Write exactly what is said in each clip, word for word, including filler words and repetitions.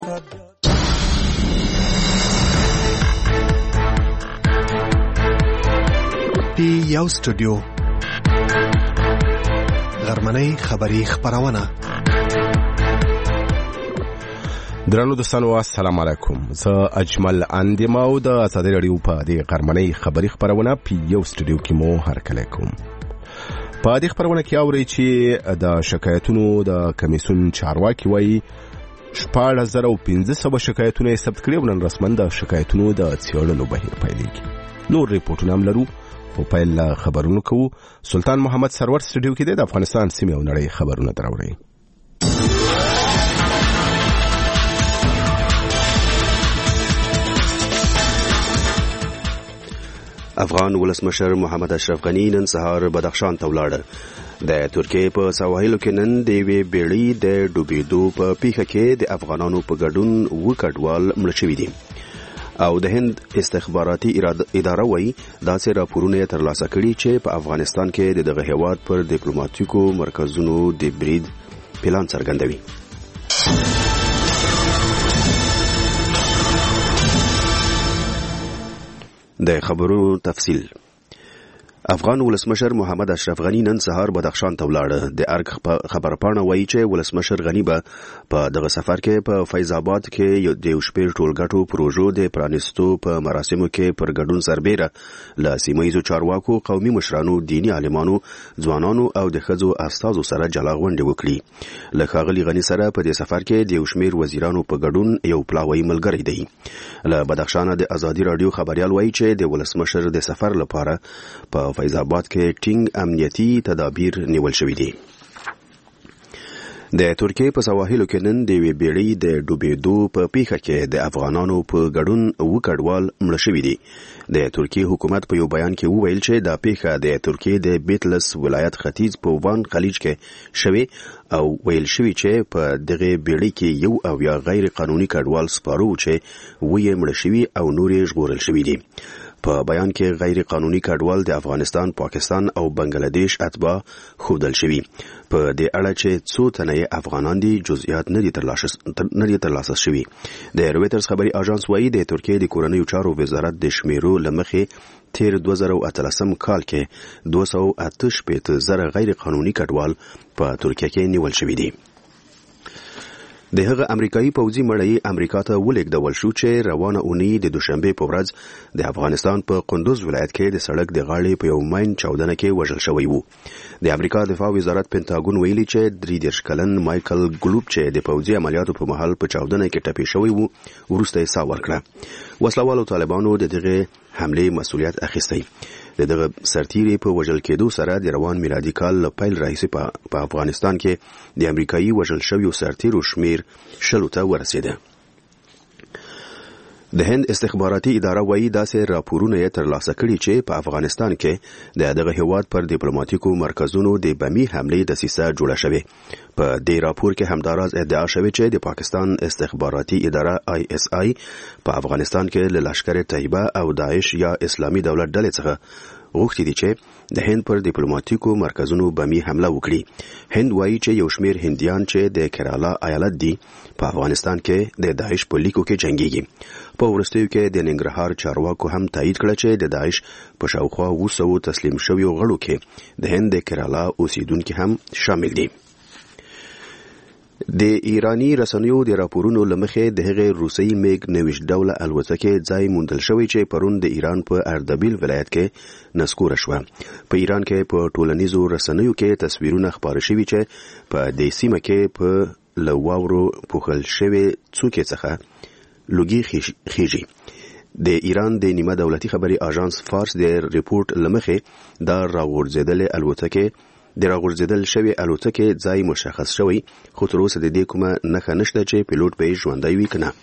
یو سټوډیو غرمنۍ خبری خبرونه. درنو دوستانو السلام علیکم. زه اجمل اندیم او د ازادي رادیو په دې غرمنۍ خبری خبرونه په یو سټوډیو کې مو هرکلی کوم. په دې خبرونه کې اورئ چې د شکایتونو د کمیسیون چارواکي وایي شپاړس زره او پنځه سوه شکایتونه یې ثبت کړي او نن رسما د شکایتونو د څېړلو بهیر پیلېږي. نور ریپورټونه هم لرو خو پیل خبرونو کوو. سلطان محمد سرور سټوډیو کې د افغانستان سیمې او نړۍ خبرونه دراوړي. افغان ولسمشر محمد اشرف غنی نن سهار بدخشان ته ولاړ. د ترکیې په سواحلو کې نن د یوې بیړۍ د ډوبېدو په پیښه کې د افغانانو په ګډون اووه کډوال مړه شوي دي او د هند استخباراتي اداره وایي داسې راپورونه یې ترلاسه کړي چې په افغانستان کې د دغه هیواد پر ډیپلوماټیکو مرکزونو د برید پلان څرګندوي. د خبرونو تفصیل. افغان ولسمشر محمد اشرف غنی نن سهار بدخشان ته ولاړ. د ارګ خبرپاڼه وایي چې ولسمشر غنی به په دغه سفر کې په فیض آباد کې د یو شمېر ټولګټو پروژو د پرانیستو په مراسمو کې پر ګډون سربیره له سیمه ییزو چارواکو، قومي مشرانو، دیني عالمانو، ځوانانو او د ښځو استازو سره جلا غونډې وکړي. له ښاغلي غني سره په دې سفر کې د یو شمېر وزیرانو په ګډون یو پلاوی ملګری دی. له بدخشان د ازادي رادیو خبريال وایي چې د ولسمشر د سفر لپاره په فیض آباد کې ټینګ امنیتي تدابیر نیول شوي دي. د ترکیې په سواحلو کې نن د یوې بیړۍ د ډوبېدو په پیښه کې د افغانانو په ګډون اووه کډوال مړه شوي دي. د ترکیې حکومت په یو بیان کې وویل چې دا پیښه د ترکیې د بیتلس ولایت ختیځ په وان خلیج کې شوې او ویل شوي چې په دغه بیړۍ کې یو اویا غیر قانوني کډوال سپاره وو چې اووه یې مړه شوي او نور یې ژغورل شوي دي. په بیان کې غیر قانوني کډوال د افغانستان، پاکستان او بنگلاديش اتباع ښودل شوي. په دې اړه چې څو تنه افغانان دي جزئیات نه دي ترلاسه شوي. د رویټرز خبري اژانس وایي د ترکیې د کورنیو چارو وزارت د شمیرو له مخې تیر دوه زره اتلسم کال کې دوه سوه اته شپېته زره غیر قانوني کډوال په ترکیه کې نیول شوي دي. د هغه امریکایي پوځي مړی امریکا ته ولېږدول شو چې روانه اونۍ د دوشنبه په ورځ د افغانستان په قندوز ولایت کې د سړک د غاړې په یو ماین چاودنه کې وژل شوی وو. د امریکا دفاع وزارت پینټاګون ویلي چې درې دېرش کلن مایکل ګلوب چې د پوځي عملیاتو په مهال په چاودنه کې ټپي شوی وو وروسته یې ساه ورکړه. وسلوالو طالبانو د دغه حملې مسؤلیت اخیستی. د دغه سرتیری په وژل کېدو سره د روان میلادي کال له پیل راهیسې په افغانستان کې د امریکایي وژل شویو سرتیرو شمیر شلو ته ورسېده. د هند استخباراتي اداره وایي داسې راپورونه یې ترلاسه کړي چې په افغانستان کې د دغه هیواد پر ډیپلوماټیکو مرکزونو د بمي حملې دسیسه جوړه شوې. په دې راپور کې همداراز ادعا شوې چې د پاکستان استخباراتي اداره آی اس آی په افغانستان کې له لشکر طیبه او داعش یا اسلامي دولت ډلې څخه غوښتي دي چې د هند پر ډیپلوماټیکو مرکزونو بمي حمله وکړي. هند وایي چې یو شمېر هندیان چې د کرالا ایالت دي په افغانستان کې د داعش په لیکو کې جنګيږي. په وروستیو کې د ننګرهار چارواکو هم تایید کړ چې د داعش په شاوخوا اووه سوه تسلیم شویو غړو کې د هند د کرالا اوسیدونکي هم شامل دي. د ایرانی رسنیو د راپورونو لمخې د هغې روسي میګ نویشت ډوله الوتکې ځای موندل شوی چې پرون د ایران په اردبیل ولایت کې نسکوره شوه. په ایران کې په ټولنیزو رسنیو کې تصویرونه خپاره شوي چې په دې سیمه کې په له واورو پوښل شوې څوکې څخه لوګي خیږي. د ایران د نیمه دولتي خبري اژانس فارس د ریپورت لمخې دا راغورځېدلې الوتکې د راغورځېدل شوی الوتکې ځای مشخص شوی خو تر اوسه د دې کومه نښه نشته چې پیلوټ به یې ژوندی وي که نه.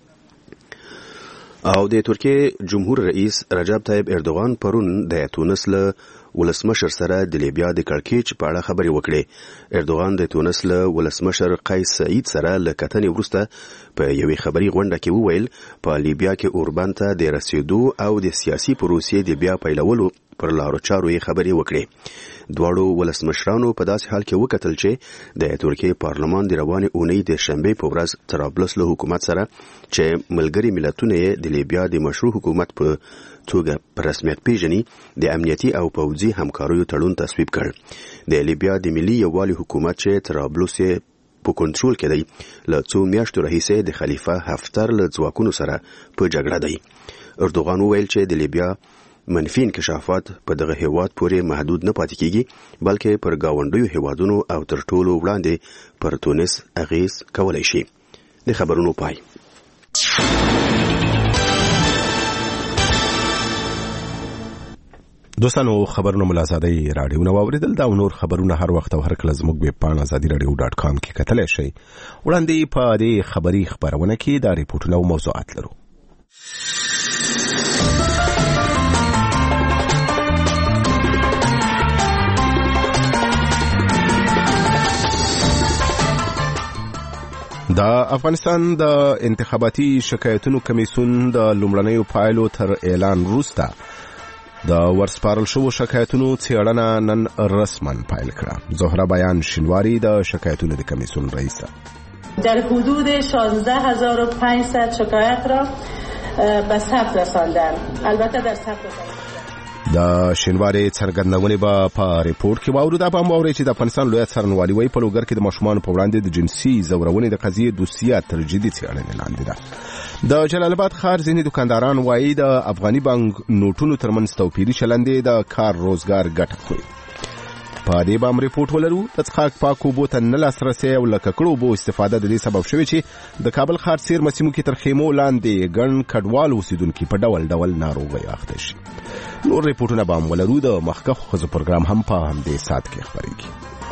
او د ترکیې جمهور رئیس رجب طیب اردوغان پرون د تونس له ولسمشر سره د لیبیا د کړکېچ په اړه خبرې وکړې. اردوغان د تونس له ولسمشر قیس سعید سره له کتنې وروسته په یوې خبري غونډه کې وویل په لیبیا کې اوربان ته د رسیدو او د سیاسي پروسې د بیا پیلولو پر لارو چارو یې خبرې وکړې. دواړو ولسمشرانو په داسې حال کې وکتل چې د ترکیې پارلمان د روانې اونۍ د شنبې په ورځ طرابلس له حکومت سره چې ملګري ملتونه یې د لیبیا د مشروع حکومت په توګه په رسمیت پیژني د امنیتي او پوځي همکاریو تړون تصویب کړ. د لیبیا د ملي یووالي حکومت چې طرابلس یې په کنټرول کې دی له څو میاشتو راهیسې د خلیفه هفتر له ځواکونو سره په جګړه دی. اردوغان وویل چې د لیبیا منفي انکشافات په دغه هیواد پورې محدود نه پاتې کیږي بلکې پر گاونډیو هیوادونو او تر ټولو وړاندې پر تونس اغیز کولای شي. د خبرونو پای. دوستانو خبرونه ملازادي رادیو نو اوریدل دا نور خبرونه هر وخت او هر کله زموږ ویب پاڼه ازادي رادیو ډاټ کام کې کتلی شئ. وړاندې په دې خبري خبرونه کې دا ریپورتونه او موضوعات لرو. د افغانستان د انتخاباتي شکایتونو کمیسیون د لومړنیو پایلو تر اعلان وروسته د ورسپارل شوو شکایتونو څېړنه نن رسما پیل کړه. زهره بیان شینواری د شکایتونو د کمیسیون رئیسه در حدود شانزده هزار و پانصد شکایت را به ثبت رساندن. البته در ثبت د شینواری څرګندونې به په ریپورت کې واورو. دا به هم واورئ چې د افغانستان لویه څارنوالي وایي په لوګر کې د ماشومانو په وړاندې د جنسي ځورونې د قضیې دوسیه تر جدي څېړنې لاندې ده. د جلال آباد ښار ځینې دکانداران وایي د افغاني بانک نوټونو ترمنځ توپیري چلند د کار روزګار ګټه خوري. په دې به هم ریپورټ ولرو. د څښاک پاکو اوبو ته نه لاسرسی او له ککړو اوبو استفاده د دې سبب شوې چې د کابل ښار څیرمه سیمو کې تر خیمو لاندې ګڼ کډوال اوسېدونکي په ډول ډول ناروغیو اخته شي. نور ریپورټونه به هم ولرو. د مخکښو ښځو پروګرام هم په همدې ساعت کې خپرېږي.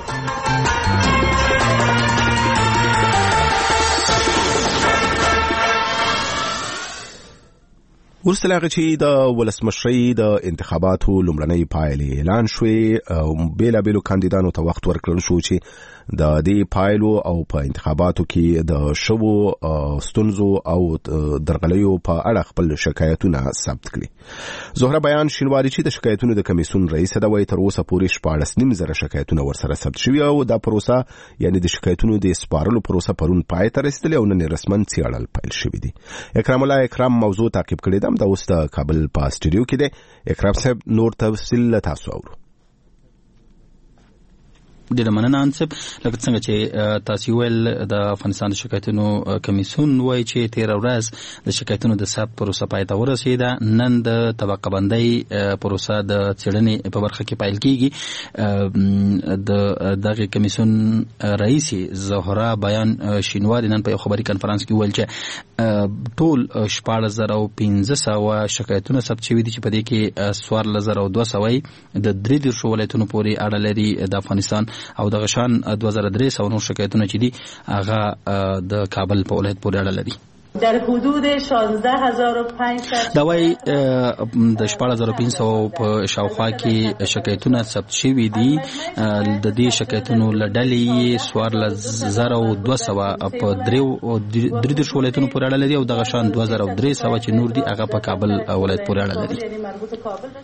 وروسته له هغه چې د ولسمشرۍ د انتخاباتو لومړنۍ پایلې اعلان شوې او بېلابېلو کاندیدانو ته وخت ورکړل شو چې د دې پایلو او په انتخاباتو کې د شوو ستونزو او درغلیو په اړه خپل شکایتونه ثبت کړي. زهره بیان شینواری چې د شکایتونو د کمیسیون رئیسه ده وایي تر اوسه پورې شپاړس نیم زره شکایتونه ورسره ثبت شوي او دا پروسه یعنې د شکایتونو د سپارلو پروسه پرون پای ته رسېدلې او نن رسما څېړل پیل شوي دي. اکرام الله اکرام موضوع تعقیب کړې ده. دا اوس د کابل په سټوډیو کې دی. اکرام صاحب نور تفصیل له تاسو اورو. ډېره مننه انصب. لکه څنګه چې تاسو ویل د افغانستان د شکایتونو کمیسیون وایي چې تېره ورځ د شکایتونو د ثبت پروسه پای ته ورسېده. نن د طبقه بندۍ پروسه د څېړنې په برخه کې پیل کېږي. د دغه کمیسیون رئیس زهره بیان شینواری نن په یو خبري کنفرانس کې ویل چې ټول شپاړس زره او پنځه سوه شکایتونه ثبت شوي دي چې په دې کې څوارلس زره او دوه سوه د درې دېرشو ولایتونو پورې اړه لري د افغانستان او دغه شان دوه زره درې سوه نور شکایتونه چې دي هغه د کابل په ولایت پورې اړه لري. در حدود شانزده هزار و پانصد دا وایي د شپاړس زره پنځه سوه په شاوخوا کې شکایتونه ثبت شوي دي. د دې شکایتونو له ډلې څوارلس زره او دوه سوه په درې دېرشو ولایتونو پورې اړه لري او دغه شان دوه زره او درې سوه چې نور دي هغه په کابل ولایت پورې اړه لري.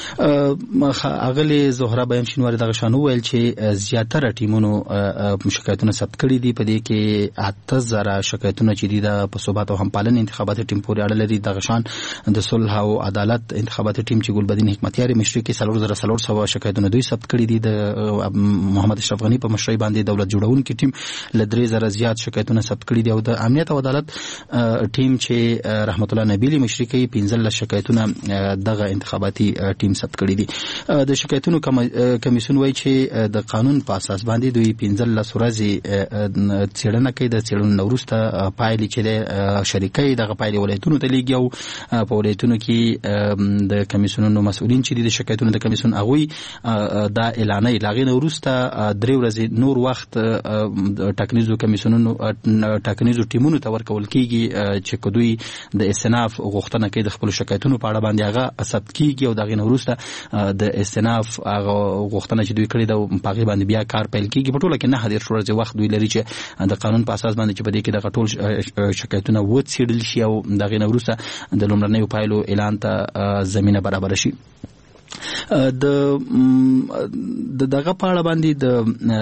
اغلی زهره بیان شینواری دغه شان ویل چې زیاتره ټیمونو شکایتونه ثبت کړي دي. په دې کې اته زره شکایتونه چې دي د په ثبات او همپالنې انتخاباتي ټیم پورې اړه لري. دغه شان د صلح او عدالت انتخاباتي ټیم چې ګلبدین حکمتیار مشري کې څلور زره څلور سوه شکایتونه دوی ثبت کړي دي. د محمد اشرف غنی په مشرۍ باندې دولت جوړونکي ټیم له درې زره زیات شکایتونه ثبت کړي دي او د امنیت او عدالت ټیم چې رحمت الله نبیلی مشري کوي پنځلس شکایتونه دغه انتخاباتي ټیم ثبت کړي دي. د شکایتونو کمیسیون وایي چې د قانون په اساس باندې دوی پنځلس ورځې څېړنه کوي. د څېړنې وروسته پایلې چې شریکوي دغه پایلې ولایتونو ته لیږي او په ولایتونو کې د کمیسیونونو مسؤلین چې دي د شکایتونو د کمیسیون هغوی دا اعلانوي. له هغې نه وروسته درې ورځې نور وخت ټاکنیزو کمیسیونونو ټاکنیزو ټیمونو ته ورکول کېږي چې که دوی د استناف غوښتنه کوي د خپلو شکایتونو په اړه باندې هغه ثبت کېږي او د هغې نه وروسته د استناف هغه غوښتنه چې دوی کړې ده په هغې باندې بیا کار پیل کېږي. په ټوله کې نهه دېرش ورځې وخت دوی لري چې د قانون په اساس باندې چې په دې کې دغه ټول شکایتونه وڅېړل شي او د هغې نه وروسته د لومړنیو پایلو اعلان ته زمینه برابره شي. د د دغه په اړه باندې د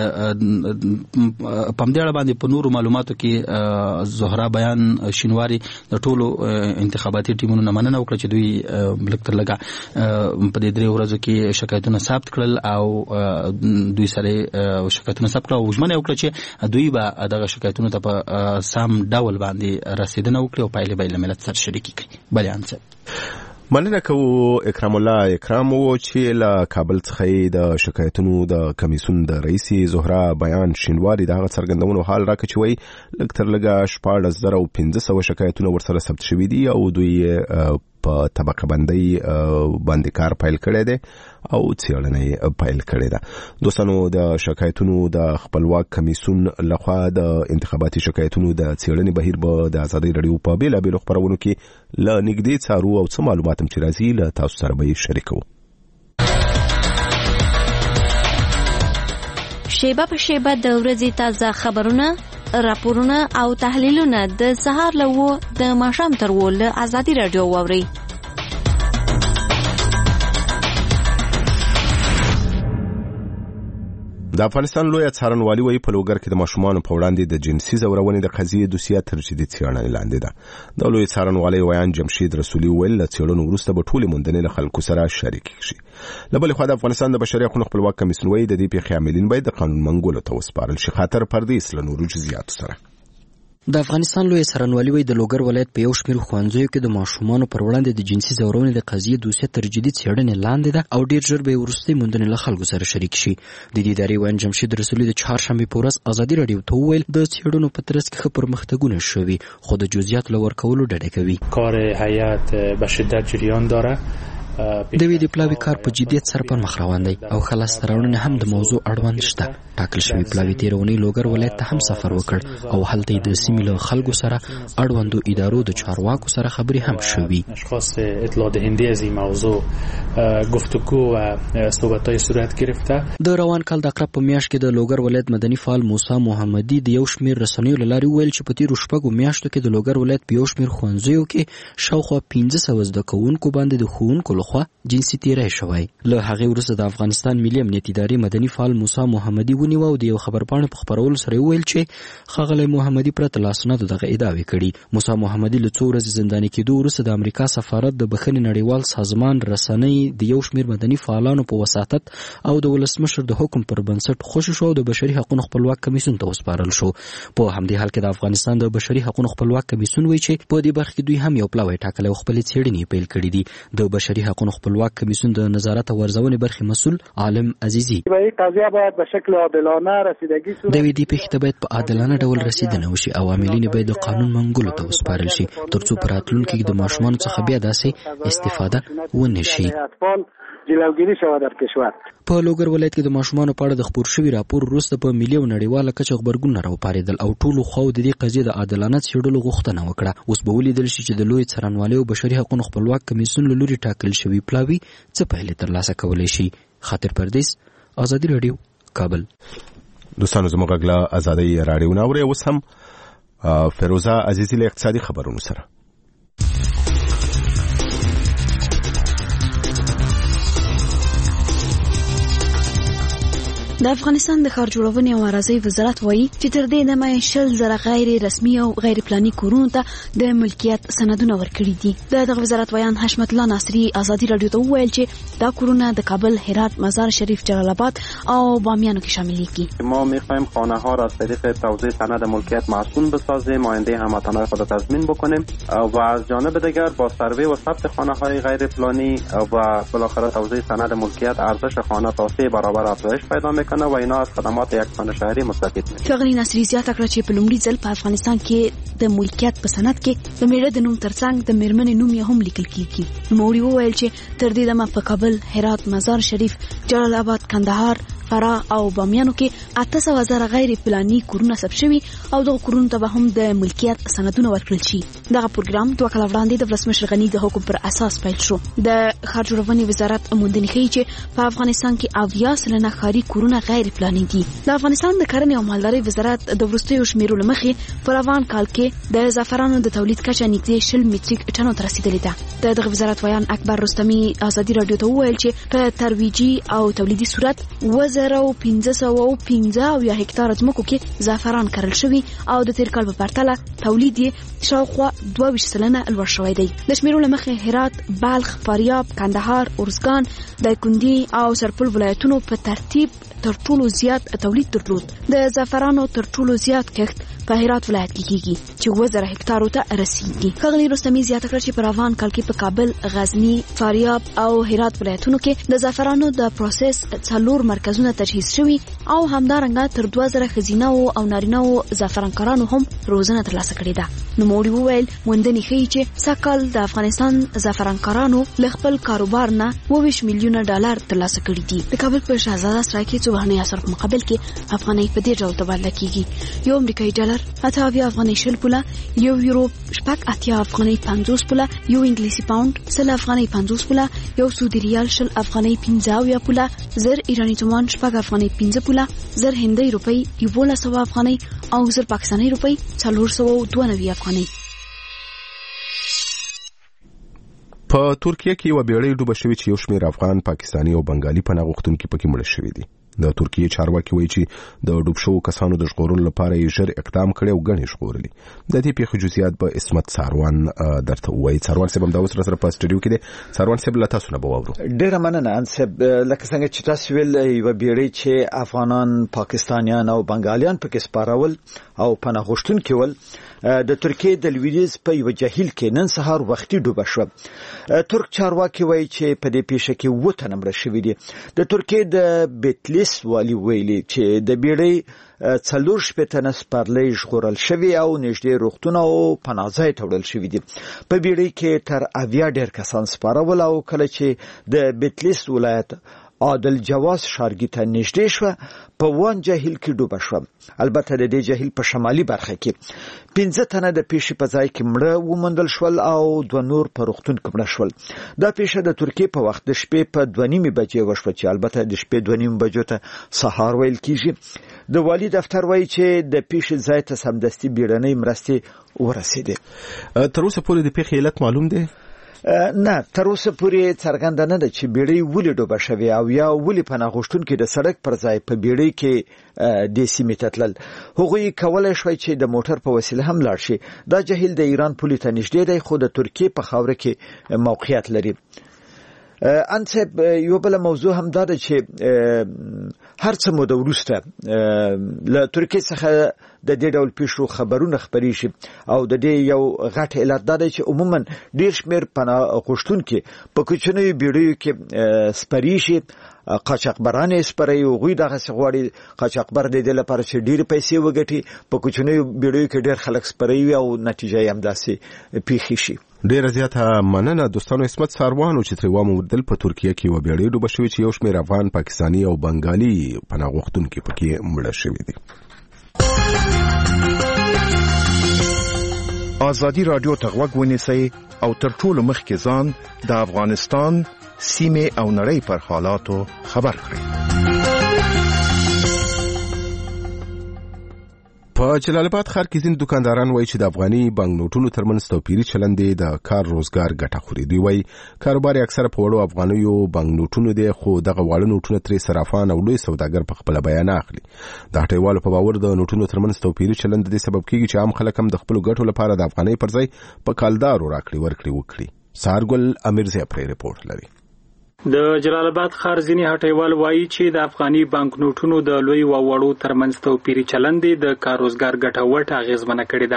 پمدېړه باندې په نورو معلوماتو کې زهرا بیان شینواری د ټولو انتخاباتي ټیمونو نه مننه وکړه چې دوی لکتر لګا په دې درې ورځو کې شکایتونه ثبت کړل او دوی سره شکایتونه ثبت کړل او ژمنه وکړه چې دوی به دغه شکایتونو ته په سم ډول باندې رسیدنه وکړي او پایلې به له ملت سره شریک کړي. بلیان څه مننه کوو اکرام الله اکرام وو چې له کابل څخه د شکایتونو د کمیسیون د رئیس زهرا بیان شینواری د هغه څرګندونو حال راکچوي لکتر لګا شپاړس زره او پنځه سوه شکایتونه ورسره ثبت شوي دي او دوی په طبقه بندۍ باندې کار پیل کړی دی او څېړنه پیل کړې ده. دوستانو د شکایتونو د خپلواک کمیسیون لخوا د انتخاباتي شکایتونو د څېړنې بهیر به د ازادۍ راډیو په بېلابېلو خپرونو کې له نږدې څارو او څه معلومات هم چې راځي له تاسو سره به یې شریکوو. شیبه په شیبه د ورځې تازه خبرونه، راپورونه او تحلیلونه د سهار له اوه د ماښام تر اوه له ازادي راډیو واورئ. د افغانستان لوی څارنوالي وایي په لوګر کې د ماشومانو په وړاندې د جنسي ځورونې د قضیې دوسیه تر جدي څېړنې لاندې ده. د لوی څارنوالي ویان جمشید رسولي ویل له څېړنو وروسته به ټولې موندنې له خلکو سره شریکې شي. له بلې خوا د افغانستان د بشري حقوقو خپلواک کمیسیون وایي د دې پیښې عاملین باید د قانون منګولو ته وسپارل شي. خاطر پردیس له نورو جزئیاتو سره. د افغانستان لوی څارنوالي وایي د لوګر ولایت په یو شمېر ښوونځیو کې د ماشومانو پر وړاندې د جنسي ځورونې د قضیې دوسیه تر جدي څېړنې لاندې ده او ډېر ژر به یې وروستۍ موندنې له خلکو سره شریک شي. د دې ادارې ویاند جمشید رسولي د چهارشنبې په ورځ ازادي راډیو ته وویل د څېړنو په ترڅ کې ښه پرمختګونه شوي خو د جزئیاتو له ورکولو ډډه کوي. کار هیئت به شدت جریان داره. د وی دی پلاوی کار په جدیت سره پر مخ روان دی او خلاص ترونه هم د موضوع اړوند شته. ټاکل شوی پلاوی تیرونی لوګر ولایت ته هم سفر وکړ او هلته د سیمې له خلکو سره اړوندو ادارو د چارواکو سره خبرې هم شوې. اشخاص اطلاع دهنده از این موضوع گفتگو و صحبت‌های صورت گرفته. د روان کال د اقرب په میاشت کې د لوګر ولایت مدني فعال موسی محمدي د یو شمېر رسنیو له لارې ویل چې په تیرو شپږو میاشتو کې د لوګر ولایت په یو شمېر ښوونځیو کې شاوخوا پنځه سوه زده کوونکو باندې د ښوونکو لخوا جنسي تیری شوی. له هغې وروسته د افغانستان ملي امنیت ادارې مدني فعال موسی محمدي ونیو او د یو خبرپاڼې په خپرولو سره ویل چې ښاغلی محمدي پرته له اسنادو دغه ادعاوې کړي. موسی محمدي له څو ورځې زنداني کېدو وروسته د امریکا سفارت د بخښنې نړیوال سازمان رسنۍ د یو شمېر مدني فعالانو په وساطت او د ولسمشر د حکم پر بنسټ خوشي شو او د بشري حقوقو خپلواک کمیسیون ته وسپارل شو. په همدې حال کې د افغانستان د بشري حقوقو خپلواک کمیسیون وایي چې په دې برخه کې دوی هم یو پلاوی ټاکلی او خپلې څېړنې پیل کړي دي. د بشري حقوقو خپلواک کمیسیون د نظارت او ارزونې برخې مسؤل عالم عزیزي د قضیه باید به شکل عادلانه رسیدگی صورت د دې پیښې ته باید په عادلانه ډول رسیدنه وشي او عاملین باید د قانون منګولو ته وسپارل شي ترڅو په راتلونکي کې د ماشومانو څخه بیا داسې استفاده ونه شي. جلوگیری شود در کشور. په لوګر ولایت کې د ماشومانو په اړه د خپور شوي راپور وروسته په ملي او نړیواله کچه غبرګونونه راوپارېدل او ټولو خواو د دې قضیې د عادلانه څېړلو غوښتنه وکړه. اوس به ولیدل شي چې د لوی څارنوالۍ او بشري حقوقو خپلواک کمیسیون له لوري ټاکل شوي پلاوي څه پایلې ترلاسه کولی شي. خاطر پردیس، ازادي راډیو، کابل. دوستانو زموږ غږ له ازادۍ راډیو نه اورئ. اوس هم فیروزه عزیزي له اقتصادي خبرونو سره. د افغانستان د ښار جوړونې او عراضي وزارت وایي چې تر دې دمه شل زره غیر رسمي او غیر پلاني کورونو ته د ملکیت سندونه ورکړي دي. د دغه وزارت ویان حشمت الله ناصري ازادي راډیو ته وویل چې دا کورونه د کابل، هرات، مزار شریف، جلال آباد او بامیانو کې شامل دي. ما می‌خوایم خانه ها را از طریق توزیع سند ملکیت معصوم بسازیم، آینده هموطنان خود را تضمین بکنیم و از جانب دیگر با سروی و ثبت خانه های غیر پلانی و بالاخره توزیع سند ملکیت ارزش خانه تا سه برابر افزایش پیدا می‌کند و اینا از خدمات یکسان شهری مستفید می‌شي. ښاغلي ناصري زیاته کړه چې په لومړي ځل په افغانستان کې د ملکیت په سند کې د میړه د نوم ترڅنګ د میرمنې نوم یې هم لیکل کیږي. نوموړي وویل چې تر دې دمه په کابل، هرات، مزار شریف، جلال آباد، کندهار، فراه او بامیانو کې اته سوه زره غیر پلاني کورونه ثبت شوي او دغه کورونو ته به هم د ملکیت سندونه ورکړل شي. دغه پروګرام دوه کاله وړاندې د ولسمشر غني د حکم پر اساس پیل شو. د ښار جوړونې وزارت موندنې ښیي چې په افغانستان کې اویا سلنه ښاري کورونه غیر پلاني دي. د افغانستان د کرنې او مالدارۍ وزارت د وروستیو شمیرو له مخې په روان کال کې د زعفرانو د تولید کچه نږدې شل میټریک ټنو ته رسیدلې ده. د دغه وزارت ویان اکبر رستمي ازادي راډیو ته وویل چې په ترویجي او تولیدي صورت اووه زره پنځه سوه پنځه اویا هکتاره ځمکو کې زعفران کرل شوي او د تیر کال په پرتله تولید یې شاوخوا دوه ویشت سلنه لوړ شوی دی. د شمیرو له مخې هرات، بلخ، فاریاب، کندهار، ارزګان، دایکنډي او سرپل ولایتونو په ترتیب تر ټولو زیات تولید درلود. د زعفرانو تر ټولو زیات کښت په هرات ولایت کې کیږي چې اووه زره هکتارو ته رسیږي. ښاغلي رستمي زیاته کړه چې په روان کال کې په کابل، غزني، فاریاب او هرات ولایتونو کې د زعفرانو د پروسس څلور مرکزونه تجهیز شوي او همدارنګه تر دوه زره ښځینه او نارینه زعفرانکارانو هم روزنه ترلاسه کړې ده. نوموړي وویل موندنې ښیي چې سږکال د افغانستان زعفرانکارانو له خپل کاروبار نه اووه ویشت میلیونه ډالر ترلاسه کړي دي. د کابل په شهزاده سرای کې څو بهرني اثر په مقابل کې افغانۍ په دې ډول تبادله کیږي. یو امریکایي ډالر اته اویا افغانۍ شل پوله، یو یورو شپږ اتیا افغانۍ پنځوس پوله، یو انګلیسي پاوند سل افغانۍ پنځوس پوله، یو سعودي ریال شل افغانۍ پنځه اویا پوله، زر ایراني تومان شپږ افغانۍ پنځه پوله، زر هندۍ روپۍ یولس سوه افغانۍ او زر پاکستاني روپۍ څلور سوه دوه نوي افغانۍ. په ترکیه کې یو بیړۍ ډوبه شوې چې یو شمېر افغان، پاکستاني او بنګالي پناه غوښتونکي پکې مړه شوي دي. د ترکیه چارواکي وایي چې د ډوب شوو کسانو د ژغورلو لپاره یې ژر اقدام کړی او ګڼې ژغورلي. د دې پیښې جزئیات به اسمت ساروان درته ووایي. ساروان صاحب همدا اوس راسره په سټوډیو کې دی. ساروان صاحب له تاسو نه به واورو. ډېره مننه انصب. لکه څنګه چې تاسو ویل یوه بیړۍ چې افغانان، پاکستانیان او بنګالیان پکې سپارول او پناه غوښتونکي ول د ترکیه د لویدیځ په یو جهیل کې نن سهار وختي ډوبه شوه. ترک چارواکي وایي چې په دې پیښه کې اووه تنه مړه شوي دي. د ترکیه د بیتلیس والي ویلي چې د بیړۍ څلور شپېته تنه سپرلۍ ژغورل شوي او نږدې روغتون او پناه ځای ته وړل شوي دي. په بیړۍ کې تر اویا ډېر کسان سپارول او کله چې د بیتلیس ولایت عادل جواز ښارګي ته نږدې شوه په وان جهیل کې ډوبه شوه. البته د دې جهیل په شمالي برخه کې پنځه تنه د پیښې په ځای کې مړه وموندل شول او دوه نور په روغتون کې مړه شول. دا پیښه د ترکیې په وخت د شپې په دوه نیمې بجې وشوه چې البته د شپې دوه نیمې بجو ته سهار ویل کیږي. د والي دفتر وایي چې د پیښې ځای ته سمدستي بیړنۍ مرستې ورسېدې. تر اوسه پورې د پیښې علت معلوم دی؟ نه، تر اوسه پورې څرګنده نه ده چې بیړۍ ولې ډوبه شوې او یا ولې پناه غوښتونکي د سړک پر ځای په بیړۍ کې دې سیمې ته تلل. هغوی کولی شوی چې د موټر په وسیله هم لاړ شي. دا جهیل د ایران پولې ته نږدې دی خو د ترکیې په خاوره کې موقعیت لري. انصب یو بل موضوع هم دا ده چې هر څه موده وروسته له ترکیې څخه د دې ډول پیښو خبرونه خپریږي او د دې یو غټ علت دا دی چې عموما ډېر شمېر پناه غوښتونکي په کوچنیو بیړیو کې سپریږي. قاچاقبران یې سپروي، هغوی دغسې غواړي قاچاقبر د دې لپاره چې ډېرې پیسې وګټي. په کوچنیو بیړیو کې ډېر خلک سپروي او نتیجه یې همداسې پیښې شي. ډیره زیاته مننه دوستانو. اسمت ساروانو چې ترې وموندل په ترکیه کې یوه بیړۍ ډوبه شوې چې یو شمېر افغان، پاکستاني او بنګالي پناه غوښتونکي پکې مړه شوي دي. ازادي راډیو ته غوږ ونیسئ او تر ټولو مخکې ځان د افغانستان سیمې او نړۍ پر حالاتو خبر کړئ. په جلال آباد ښار کې ځینې دکانداران وایي چې د افغاني بانکنوټونو ترمنځ توپیري چلند دی د کار روزګار ګټه خوري. دوی وایي کاروبار یې اکثره په وړو افغانیو بانکنوټونو دی خو دغه واړه نوټونه ترې صرافان او لوی سوداګر په خپله بیان اخلي. د هټیوالو په باور د نوټونو ترمنځ توپیري چلند د دې سبب کیږي چې عام خلک هم د خپلو ګټو لپاره د افغانۍ پر ځای په کالدارو راکړې ورکړې وکړي. سارګل امیرزی پرې رپورټ لري. د جلال آباد ښار ځینې هټیوال وایي چې د افغاني بانکنوټونو د لوی او وړو ترمنځ توپیري چلند د کار روزګار ګټه وټه اغیزمنه کړې ده.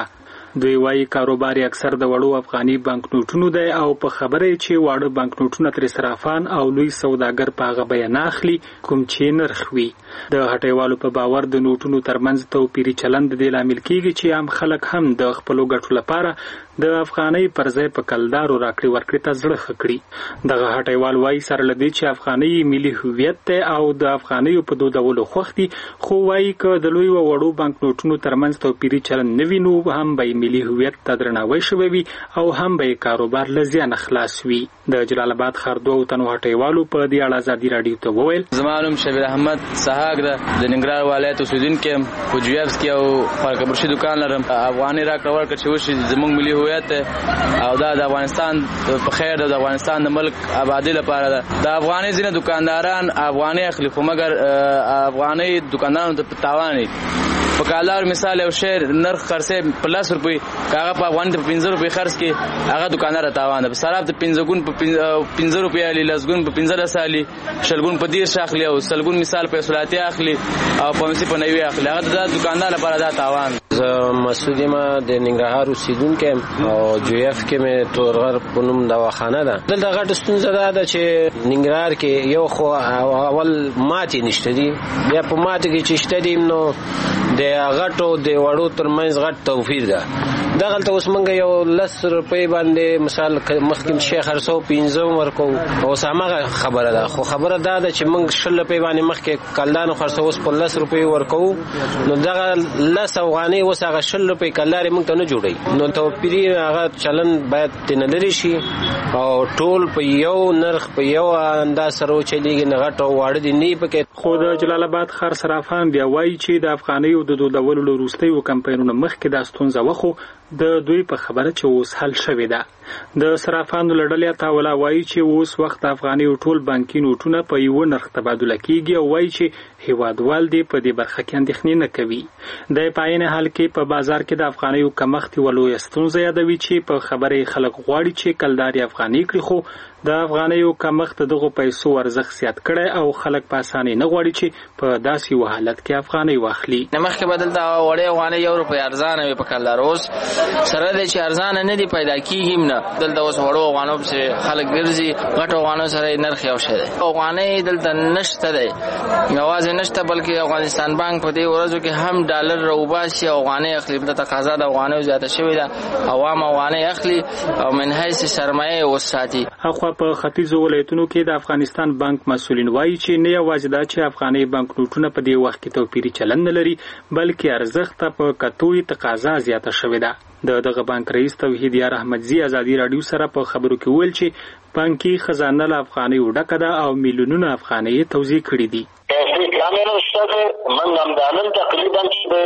دوی وايي کاروبار یې اکثر د وړو افغاني بانکنوټونو دی او په خبره چې واړه بانکنوټونه تر صرافان او لوی سوداګر په هغه بیان اخلي کوم چې نرخ وي. د هټیوالو په باور د نوټونو ترمنځ توپیري چلند د لامل کیږي چې عام خلک هم د خپلو ګټو لپاره د افغانۍ پر ځای په کلدارو راکړې ورکړې ته زړه ښه کړي. دغه هټیوال وايي سره له دې چې افغانۍ ملي هویت دی او د افغانیو په دودولو خوښ دي، خو وايي که د لوی و وړو بانکنوټونو ترمنځ توپیري چلند نه وي نو هم به ملي هویت ته درناوی شوی وي او هم به کاروبار له زیانه خلاص وي. د جلال آباد ښار دوو تنو هټیوالو په دې اړه ازادي راډیو ته وویل: زما نوم شبیر احمد سحاق ده، د ننګرهار ولایت اوسیدونکی یم. په جویفز کې او فارکبرشي دکان لرم. افغاني راکړه ورکړه چې وشي زموږ ملي هویت ده او دا د افغانستان په خیر ده، د افغانستان د ملک آبادی لپاره ده. د افغاني ځینې دکانداران افغاني اخلي خو مګر افغاني دکاندارانو ته په تاوان په کالار مثال یو شی نرخ خرڅه په لاس روپۍ کاغه په افغاني ته پنځه روپۍ خرڅ کې هغه دکاندار تاوان ده. په سراب ته پنځه ګون په پنځه روپۍ علي لسګون په پنځه لس علي شلګون په دیر شاخلي او سلګون مثال په صلاتي اخلي او په مسی په نوي اخلي هغه د دکاندار لپاره دا تاوان. مسعود ما د ننګرهار اوسیدونکی او جویف کې مې تورغر په نوم دواخانه ده. دلته غټ ستونزه ده چې ننګرهار کې یو خو اول ماتې نشته دي، بیا په ماتې کې چې شته دي نو د غټو د وړو ترمنځ غټ توپیر ده. دغلته اوس موږ یو لس روپۍ باندې مثال مخکې شیخ هرڅو پنځه ورکو او سمغه خبره ده، خو خبره ده چې موږ شل روپۍ باندې مخکې کلدان خرڅو اوس په لس روپۍ ورکو نو دغه لس افغانۍ اوس هغه شل روپۍ کلدارې موږ ته نه جوړي. نو توپیري هغه چلن باید تنه لري شي او ټول په یو نرخ په یو انداز سره چلیږي، نه غټ او واړه دي نه پکې. خو د جلال آباد ښار صرافان بیا وایي چې د افغانیو د دودولو وروستیو کمپاینونو مخکې دا ستونزه وخو د دوی په خبره چې اوس حل شوې ده. د صرافانو لړلې تاولا وایي چې اوس وخت افغاني ټول بانکي نوټونه په یو نرخ تبادله کیږي او وایي چې هیوادوال دې په دې برخه کې اندېښنې نه کوي. د پاین حال کې په بازار کې د افغانیو کمښت ولوي ستونزه یادوي چې په خبره خلک غواړي چې کلداري افغاني کړي، خو د افغانیو کمښت دغه پیسو ارزښت زیات کړي او خلک په اسانۍ نه غواړي چې په داسې یو حالت کې افغاني واخلي. مخکې بدل دا وړې افغاني یو روپۍ ارزانه وي په کلدار، اوس سره د چې ارزانه نه دی پیدا کیږي نه. دلته اوس وړو افغانو چې خلک ګرځي غټ افغانو سره نرخ یو شی دی. افغاني دلته نشته دی، یوازې نشته بلکې افغانستان بانک په دې ورځو کې هم ډالر راوباسي او افغاني اخلي. د تقاضا د افغانو زیاته شوې ده، عوام افغاني اخلي او من حیث سرمایه وساتي. اخوا په ختیځو ولایتونو کې د افغانستان بانک مسؤلین وایي چې نه یوازې دا چې افغاني بانکنوټونه په دې وخت کې توپیري چلند نه لري بلکې ارزښت په کتوی تقاضا زیاته شوې ده. د دغه بانک رئیس توحید یار احمدزی ازادي راډیو سره په خبرو کې ویل چې بانکي خزانه له افغاني ډکه ده او میلیونونه افغانۍ توزیع کړي دي. کامل شته من همدانن تقریبا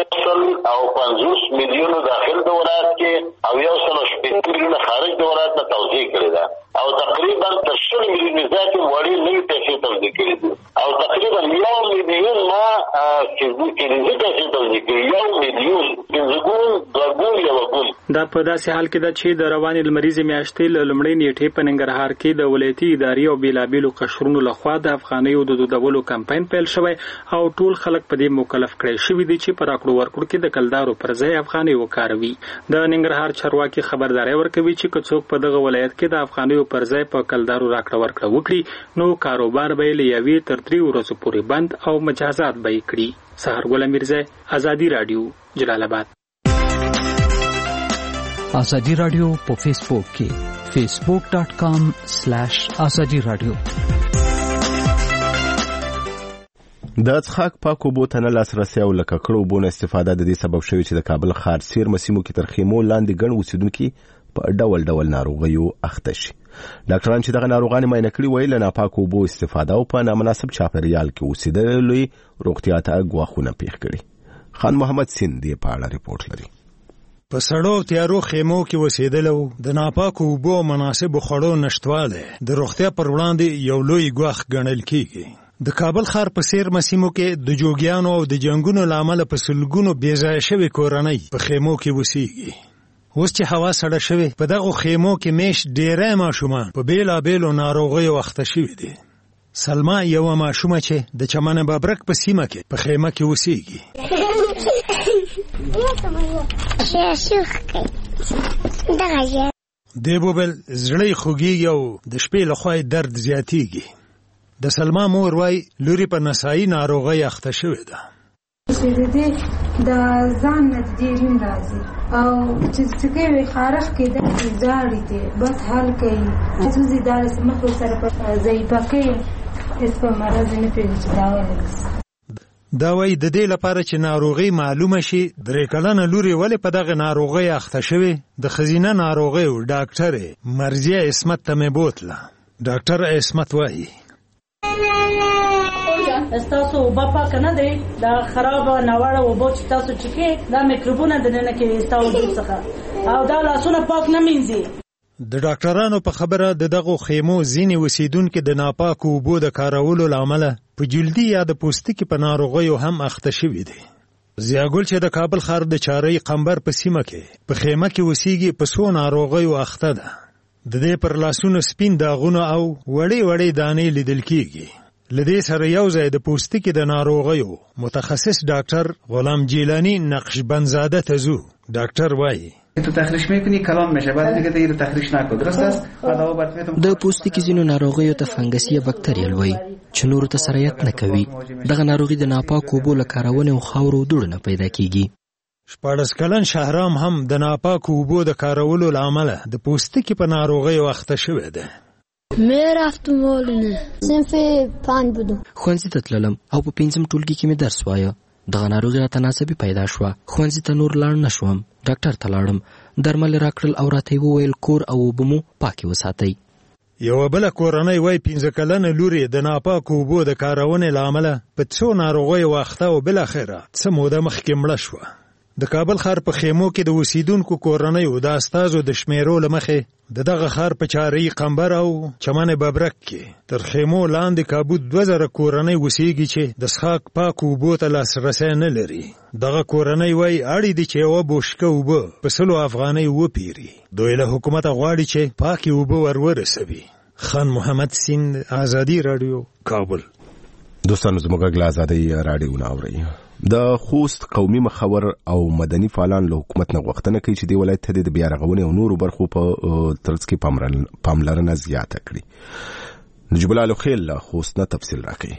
چې او پنځوس میلیونو داخل د ولایت کې او یو سل شپږ میلیونه خارج د ولایت نه توزیع کړي ده او تقریبا تر شل میلیونه زیاتې وړي نوي پیسې توزیع کړي دي او تقریبا یو میلیون ما فیزیکي پیسې توزیع کړي یو میلیون پنځګون دوګون یوګون. دا په داسې حال کې ده چې د روانې لمریزې میاشتې له لومړۍ نیټې په ننګرهار کې د ولایتي ادارې او بیلابیلو قشرونو لخوا د افغانیو د دودولو کمپاین پیل شوی او ټول خلک په دې مکلف کړي شوي دي چې په راکړو ورکړو کې د کلدارو پر ځای افغانۍ وکاروي. د ننګرهار چارواکي خبرداري ورکوي چې که څوک په دغه ولایت کې د افغانیو پر ځای په کلدارو راکړه ورکړه وکړي نو کاروبار به له یوې تر درې ورځو پورې بند او مجازات به یې کړي. سحرګل میرزا، ازادي راډیو، جلال آباد. ازادي راډیو په فیسبوک کې facebook dot com slash ازادي راډیو. د څښاک پاکو اوبو ته نه لاسرسی او له ککړو اوبو نه استفاده د دې سبب شوی چې د کابل ښار څیرمه سیمو کې تر خیمو لاندې ګڼ اوسیدونکي په ډول ډول ناروغیو اخته شي. ډاکټران چې دغه ناروغان معاینه کړي وایي له ناپاکو اوبو استفاده او په نامناسب چاپیریال کې اوسېدل لوی روغتیا ته ګواښونه پیښ کړي. خان محمد سیند دې په اړه ریپورت لري. په سړو تیارو خیمو کې وسیدلو د ناپاکو اوبو مناسب خوړو نشټواله د روغتیا پر وړاندې یو لوی ګواښ ګڼل کیږي. د کابل ښار په څیرمه سیمو کې د جوګیانو او د جنگونو لامل په سلګونو بې ځایه شوي کورنۍ په خیمو کې وسیږي. اوس چې هوا سړه شوې په دغه خیمو کې میش ډېری ماشومان په بیلابیلو ناروغیو اخته شوي دي. سلما یوه ماشومه چې د چمن ببرک په سیمه کې په خیمه کې وسیږي. دی بوبل زړی خوږیږي او د شپې لخوا درد زیاتیږي. د سلما مور وای لوري په نسایي ناروغۍ اخته شوې ده. چې د دې د ځان نه ډېرین راځي او چې څنګه وي خارخ کې د ځاړي دي بس حل کوي چې زی دار سمخ سره په ځای پکې اس په مرز نه پیږي دا ولې دا وای د دې لپاره چې ناروغي معلومه شي درې کلنه لوري ولې په دغه ناروغي اخته شوې د خزینه ناروغي او ډاکټر مرزیه اسمت ته مې بوتله. ډاکټر اسمت وای تاسو وبا پاک نه دی دا خراب ناوړه وبو چې تاسو چکه دا میکروبونه د نه کې تاسو څخه او دا لاسونه پاک نه مینځي. د ډاکټرانو په خبره د دغه خیمو ځینې اوسیدونکو د ناپاکو اوبو د کارولو لامل په جلدی یا د پوستکي په ناروغیو هم اخته شوي دي. زیاګل چې د کابل ښار د چارې قمبر په سیمه کې په خیمه کې اوسیږي په څو ناروغیو اخته ده. د دې پر لاسونو سپین داغونه او وړې وړې دانې لیدل کیږي. لدې سره یو ځای د پوستکي د ناروغیو متخصص ډاکټر غلام جیلانی نقشبندزاده ته زو. ډاکټر وایي تو تخریش میکنی کلام میشه بعد دیگه دیگه تخریش نکن درست است. د پوستکي ځینو ناروغیو ته فنګسي یا بکتریال وایي چې نورو ته سرایت نه کوي. دغه ناروغي د ناپاکو اوبو له کارونې او خاورو دوړو نه پیدا کیږي. شپاړس کلن شهرام هم د ناپاکو اوبو د کارولو له امله د پوستکي په ناروغیو اخته شوی دی. مې رفتم ولنه صنف پنج بودم ښوونځي ته تللم او په پنځم ټولګي کې مې درس وایه. دغه ناروغي راته ناڅاپي پیدا شوه. ښوونځي ته نور لاړ نه شوم. ډاکټر ته لاړم. درمل راکړل او راته یې وویل کور او اوبه مو پاکې وساتئ. یوه بله کورنۍ وایي پنځه کلنه لور یې د ناپاکو اوبو د کارونې له امله په څو ناروغیو اخته او بالاخره څه موده مخکې مړه شوه. د کابل ښار په خیمو کې د اوسیدونکو کورنیو د استازو د شمیرو له مخې د دغه ښار په چارې قمبر او چمن ببرک کې تر خیمو لاندې کابو دوه زره کورنۍ اوسیږي چې د څښاک پاکو اوبو ته لاسرسی نه لري. دغه کورنۍ وایي اړ دي چې یوه بوشکه اوبه په سلو افغانۍ وپیري. دوی له حکومته غواړي چې پاکې اوبه ور ورسوي. خان محمد سیند، آزادي راډیو، کابل. دوستانو زموږ غږ له آزادۍ راډیو نه اورئ. د خوست قومي مخور او مدني فعالان له حکومت نه غوښتنه کوي چې د ولایت ته د بیا رغونې او نورو برخو په ترڅ کې پاملرنه زیاته کړي. نجیب الله لوخیل له خوست نه تفصیل راکوي.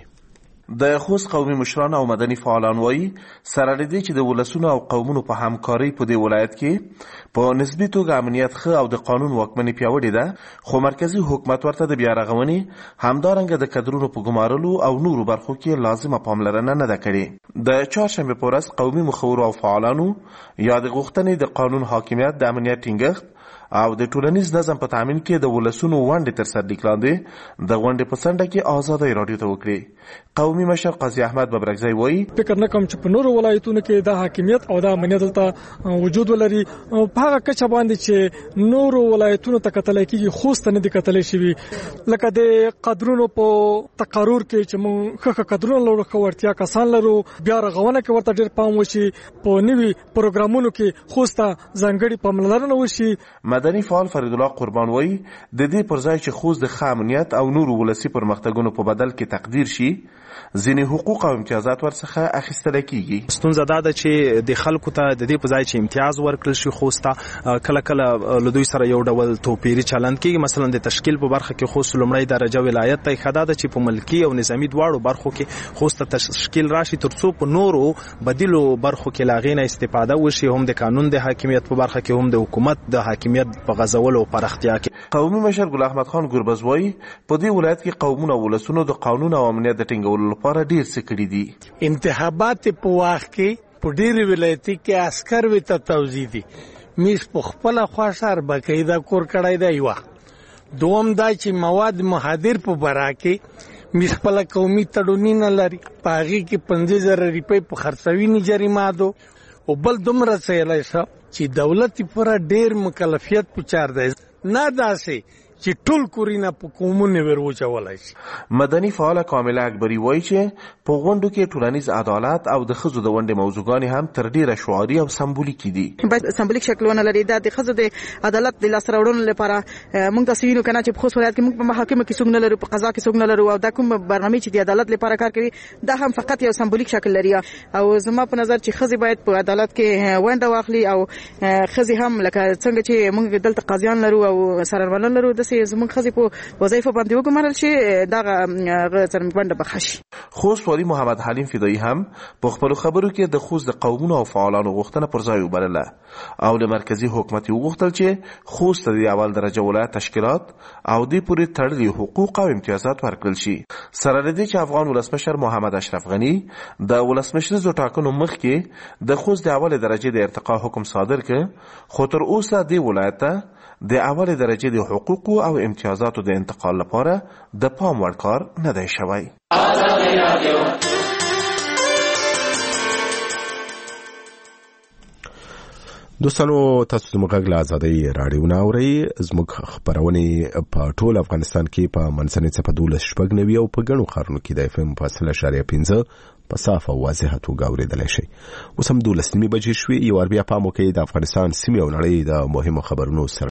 د خوست قومي مشران او مدني فعالان وایي سره لدې چې د ولسونو او قومونو په همکارۍ په دې ولایت کې په نسبي توګه امنیت ښه او د قانون واکمني پیاوړې ده، خو مرکزي حکومت ورته د بیا رغونې همدارنګه د کدرونو په ګمارلو او نورو برخو کې لازمه پاملرنه نه ده کړې. د چهارشنبې په ورځ قومي مخورو او فعالانو یا د غوښتنې د قانون حاکمیت، د امنیت ټینګښت او د ټولنیز نظم په تامین کې د ولسونو ونډې تر سرلیک لاندې د غونډې په څنډه کې آزادۍ راډیو ته وکړې. قومي مشر قاضي احمد ببرکزی وایي فکر نه کوم چې په نورو ولایتونو کې د حاکمیت او د امنیت دلته وجود ولري. په هغه کچه باندې چې نورو ولایتونو ته کتل کېږي خوست نه دي کتل شوي، لکه د قدرونو په تقرر کې چې موږ ښه قدرونه لرو، ښه وړتیا کسان لرو، بیا رغونه کې ورته ډېر پام وشي، په نوي پروګرامونو کې خوست ته ځانګړې پاملرنه وشي. مدني فعال فرید الله قربان وایي د دې پر ځای چې خوست د ښه امنیت او نورو ولسي پرمختګونو په بدل کې تقدیر شي، ځینې حقوق او امتیازات ورڅخه اخیستل کیږي. ستونزه دا ده چې د خلکو ته د دې په ځای چې امتیاز ورکړل شي خوست ته کله کله له دوی سره یو ډول توپیري چلند کیږي. مثلا د تشکیل په برخه کې خوست لومړی درجه ولایت ته خدا ده چې په ملکی او نظامی دواړو برخو کې خوست ته تشکیل راشي ترڅو په نورو بدیلو برخو کې لاغینه استفاده وشي، هم د قانون د حاکمیت په برخه کې هم د حکومت د حاکمیت په غزولو او پراختیا کې. قومي مشر ګل احمد خان ګوربز وایي په دې ولایت کې قومونه او ولسونو د قانون او امنیت د ټینګولو لپاره ډیر څه کړي دي. انتخابات په وخت کې په ډېر ولایتي کې عسكر وي ته توزیع دي میس په خپل خواشار بقاعده کور کړای دی. یو دوم دا چې مواد مهادر په برا کې میس خپل قومي تړونونه لري، پاغي کې پنځه زره روپۍ په خرڅوي نه جریمه دو او بل دومره څه چې دولت پر ډېر مکلفیت پچار دی. نه داسې چې ټول کورینه په قومونه ورچولای شي. مدني فعال کامله اکبری وایي چې په غونډو کې ټولنیز عدالت او د ښځو د ونډې موضوعګانې هم تر ډیره شعاري او سمبولیکي دي. باید سمبولیک شکلونه لري. دا د ښځو د عدالت د لاسته راوړلو لپاره موږ تاسو وینو کنه چې په خوست ولایت کې موږ په محاکمه کې څنګه لرو، په قضا کې څنګه لرو، او دا کوم برنامه چې د عدالت لپاره کار کوي دا هم فقط یو سمبولیک شکل لري. او زما په نظر چې ښځې باید په عدالت کې ونډه واخلي او ښځې هم لکه څنګه چې موږ دلته قاضیان لرو او سرورمنان لرو داسې زموږ ښځې په وظایفو باندې وګمارل شي دغه څرګنده بخښي. خوست والي محمد حلیم فدایی هم په خپلو خبرو کې د خوست د قومونو او فعالانو غوښتنه پر ځای وبلله او له مرکزي حکومت وغوښتل چې خوست د اول درجه ولایت تشکیلات او دې پورې تړلي حقوق او امتیازات ورکړل شي. سره له دې چې افغان ولسمشر محمد اشرف غني د ولسمشریزو ټاکنو مخکې د خوست د اول درجه د ارتقا حکم صادر کړ، خو تر اوسه دې ولایت ته د اول درجه د حقوقو او امتیازاتو د انتقال لپاره د پام وړ کار نه دی شوی. دوستانو تاسو زموږ غږ له ازادۍ راډیو نه اورئ. زموږ خپرونې په ټول افغانستان کې په منځنۍ څپه دولس شپږ نوي او په ګڼو ښارونو کې د اف ام په سل اشاریه پنځه په صاف او واضحه توګه اورېدلی شئ. اوس هم دولس نیمې بجې شوې. یو ار بیا پام وکړئ د افغانستان سیمې او نړۍ د مهمو خبرونو سره